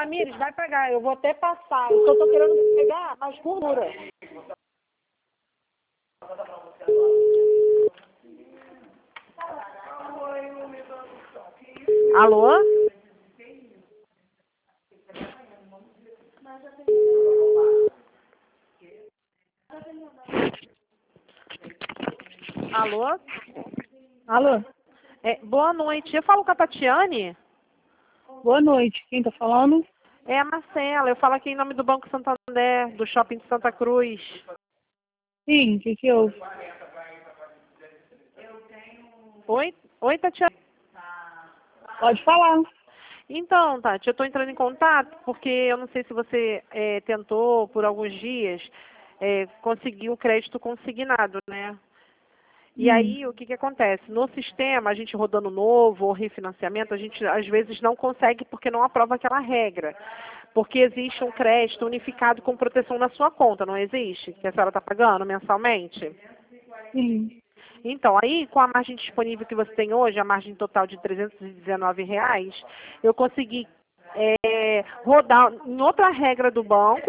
Tamires, vai pagar. Eu vou até passar. O que eu tô querendo pegar, mas por dura. Alô? Alô? Alô? Boa noite. Eu falo com a Tatiane? Boa noite. Quem tá falando? É a Marcela. Eu falo aqui em nome do Banco Santander, do Shopping de Santa Cruz. Sim, o que houve? Oi, Tatiane. Pode falar. Então, Tati, eu estou entrando em contato porque eu não sei se você tentou por alguns dias conseguir o crédito consignado, né? E aí, o que que acontece? No sistema, a gente rodando novo ou refinanciamento, a gente às vezes não consegue porque não aprova aquela regra. Porque existe um crédito unificado com proteção na sua conta, não existe? Que a senhora está pagando mensalmente? Sim. Então, aí, com a margem disponível que você tem hoje, a margem total de R$ 319, eu consegui rodar em outra regra do banco